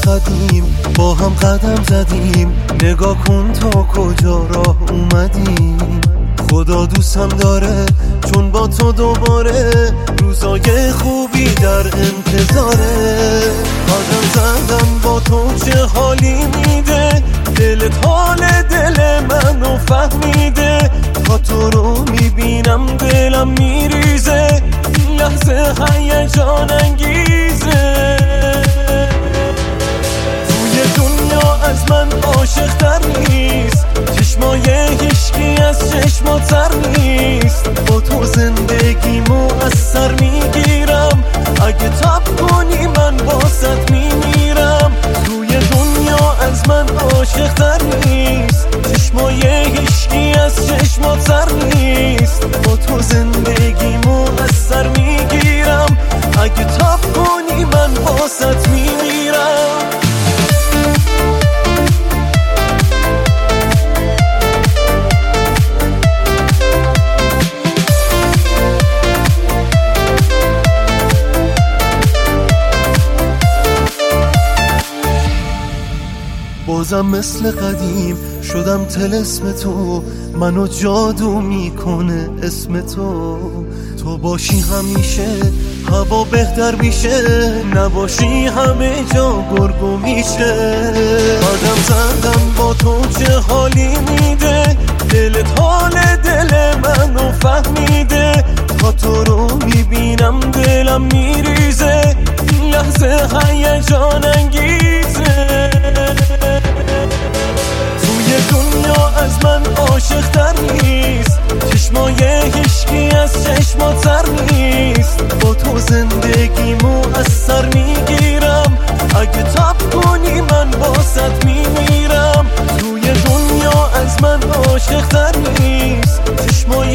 قدیم با هم قدم زدیم، نگاه کن تا کجا راه اومدیم. خدا دوستم داره چون با تو دوباره روزای خوبی در انتظاره. قدم زدم با تو چه حالی میده، دلت حال دل منو فهمیده. تا تو رو میبینم دلم میریزه، این لحظه هیجان انگیزه. توی دنیا از من عاشق تر نیست، چشمای هیچکی از چشمات تر نیست. با تو زندگیمو از سر میگیرم، اگه تب کنی من باست میمیرم. توی دنیا از من عاشق تر نیست، چشمای هیچکی از چشمات تر نیست. با تو زندگیمو از سر میگیرم، اگه تب کنی من باست میمیرم. بازم مثل قدیم شدم طلسم تو، منو جادو میکنه اسم تو. تو باشی همیشه هوا بهتر میشه، نباشی همه جا گرگو میشه. قدم زدم با تو چه حالی میده، دلت حال دل منو فهمیده. تا تو رو میبینم دلم میریزه، این لحظه هیجان انگیزه. توی دنیا از من عاشق تر نیست، چشمای هیچکی از چشمات تر نیست. با تو زندگیمو از سر میگیرم، اگه تب کنی من باست میمیرم. توی دنیا از من عاشق تر نیست، چشمای